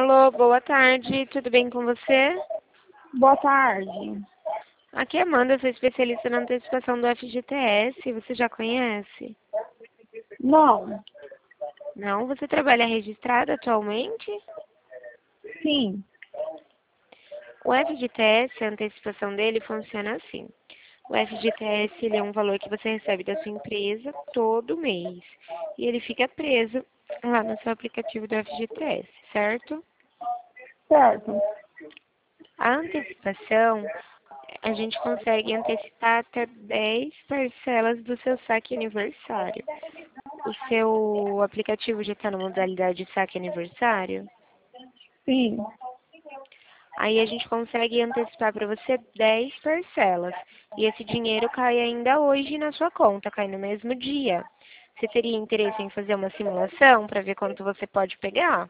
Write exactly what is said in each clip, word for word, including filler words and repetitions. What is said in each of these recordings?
Alô, boa tarde, tudo bem com você? Boa tarde. Aqui é Amanda, sou especialista na antecipação do F G T S, você já conhece? Não. Não? Você trabalha registrado atualmente? Sim. O F G T S, a antecipação dele funciona assim. O F G T S ele é um valor que você recebe da sua empresa todo mês. E ele fica preso lá no seu aplicativo do F G T S, certo? Certo. A antecipação, a gente consegue antecipar até dez parcelas do seu saque aniversário. O seu aplicativo já está na modalidade saque aniversário? Sim. Aí a gente consegue antecipar para você dez parcelas. E esse dinheiro cai ainda hoje na sua conta, cai no mesmo dia. Você teria interesse em fazer uma simulação para ver quanto você pode pegar?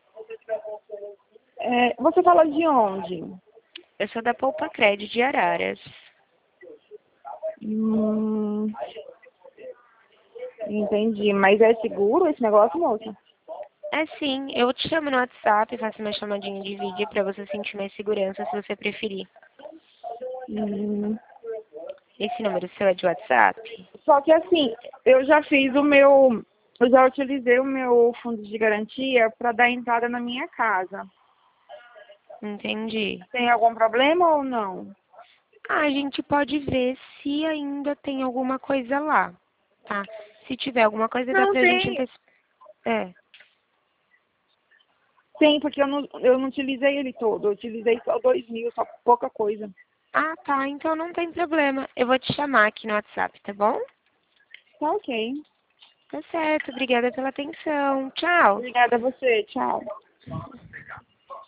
É, você fala de onde? Eu sou da Poupa Cred de Araras. Hum, entendi. Mas é seguro esse negócio, moça? É sim, eu te chamo no WhatsApp, faço uma chamadinha de vídeo para você sentir mais segurança se você preferir. Hum, Esse número seu é de WhatsApp? só que assim, eu já fiz o meu... Eu já utilizei o meu fundo de garantia para dar entrada na minha casa. Entendi. Tem algum problema ou não? Ah, a gente pode ver se ainda tem alguma coisa lá, tá? Se tiver alguma coisa, dá Não, pra gente tem. antecipar. É. Tem, porque eu não, eu não utilizei ele todo. Eu utilizei só dois mil, só pouca coisa. Ah, tá. Então não tem problema. Eu vou te chamar aqui no WhatsApp, tá bom? Tá ok. Tá certo. Obrigada pela atenção. Tchau. Obrigada a você. Tchau.